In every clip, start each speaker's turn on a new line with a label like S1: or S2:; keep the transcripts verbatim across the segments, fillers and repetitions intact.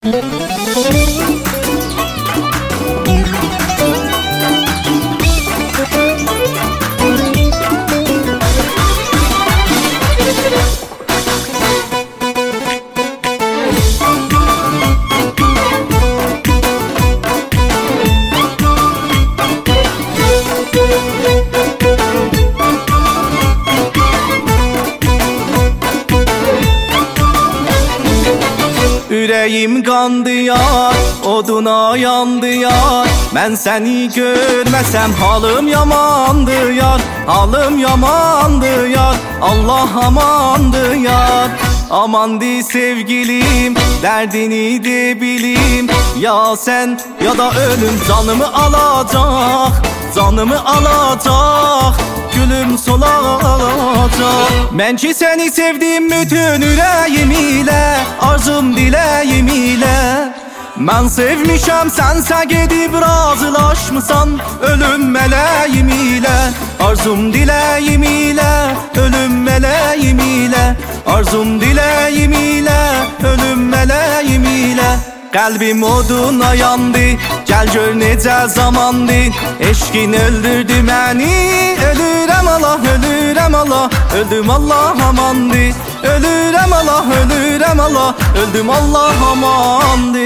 S1: Ürəyim qandı yar, oduna yandı yar. Mən səni görməsəm halım yamandı yar, halım yamandı yar. Allah amandı yar. Amandı sevgilim, dərdini de bilim. Ya sen ya da ölüm canımı alacaq, canımı alacaq, gülüm solacaq. Mən ki səni sevdim bütün ürəyim ilə, arzum diləyim ilə. Mən sevmişəm, sənsə gedib razılaşmısan ölüm mələyim ilə. Arzum diləyim ilə, ölüm mələyim ilə. Arzum diləyim ilə, ölüm mələyim ilə. Qəlbim oduna yandı, gəl gör necə zamandı. Eşqin öldürdü məni, ölürəm Allah, ölürəm Allah. Öldüm Allah amandı, ölürəm Allah, ölürəm Allah. Öldüm Allah amandı.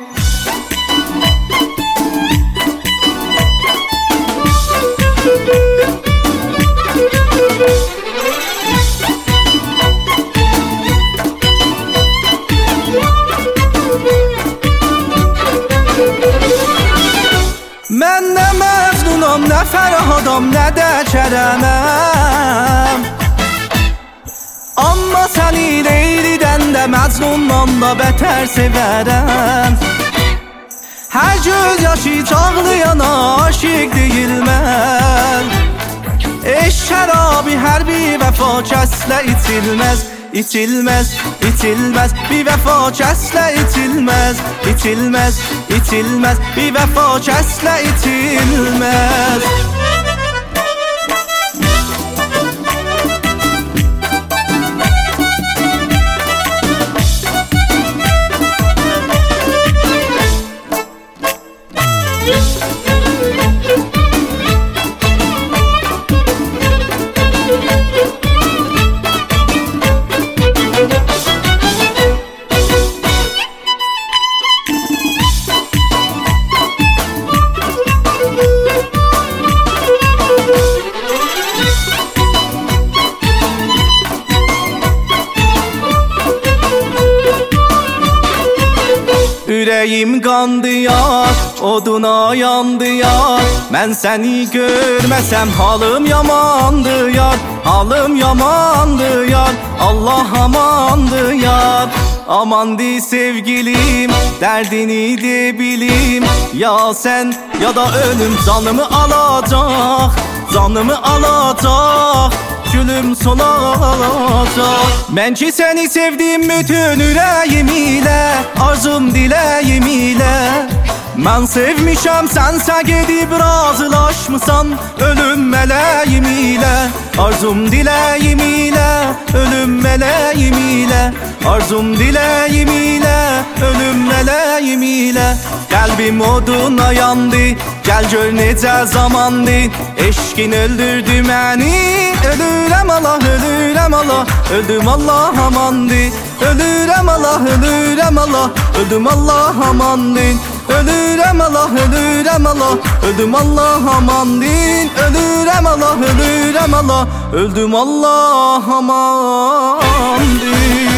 S1: Mən nə Məcnunam, nə Fərhadam, nə də Kərəməm. Amma səni Leylidən də Məcnundan da bətər sevərəm. Hər göz yaşı çağlayana aşiq deyilməz. Eşq şərabi hər bir vəfa kəslə içilməz. İçilməz, içilməz, bir vəfa kəslə içilməz. İçilməz, içilməz, bir vəfa kəslə içilməz. Ürəyim qandı yar, oduna yandı yar. Mən səni görməsəm halım yamandı yar, halım yamandı yar. Allah amandı yar. Amandı sevgilim, dərdini de bilim. Ya sen ya da ölüm canımı alacaq, canımı alacaq, gülüm solacaq. Mən ki səni sevdim bütün ürəyim ilə, arzum diləyim ilə. Mən sevmişəm, sənsə gedib razılaşmısan ölüm mələyim ilə. Arzum diləyim ilə, ölüm mələyim ilə. Arzum diləyim ilə, ölüm mələyim ilə. Qəlbim oduna yandı, gəl gör necə zamandı. Eşqin öldürdü məni, ölürəm Allah, ölürəm Allah. Öldüm Allah amandı, ölürəm Allah, ölürəm Allah. Öldüm Allah amandı, ölürəm Allah, ölürəm Allah. Öldüm Allah amandin, ölürəm Allah, ölürəm Allah. Öldüm Allah amandin.